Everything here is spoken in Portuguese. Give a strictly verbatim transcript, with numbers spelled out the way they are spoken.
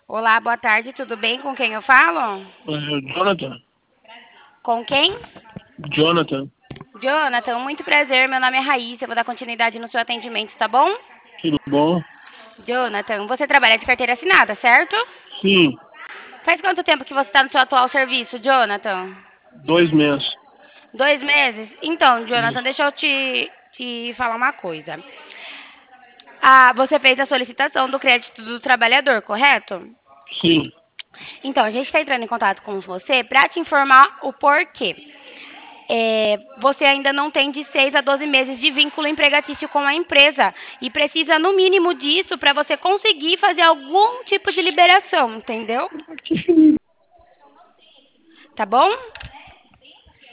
Olá, boa tarde, tudo bem? Com quem eu falo? É, Jonathan. Com quem? Jonathan, Jonathan, muito prazer, meu nome é Raíssa, eu vou dar continuidade no seu atendimento, tá bom? tudo bom? Jonathan, você trabalha de carteira assinada, certo? Sim, Faz quanto tempo que você está no seu atual serviço, Jonathan? dois meses. Dois meses? Então, Jonathan, Isso. deixa eu te, te falar uma coisa. Ah, você fez a solicitação do crédito do trabalhador, correto? Sim. Então, a gente está entrando em contato com você para te informar o porquê. É, você ainda não tem de seis a doze meses de vínculo empregatício com a empresa e precisa, no mínimo, disso para você conseguir fazer algum tipo de liberação, entendeu? Tá bom?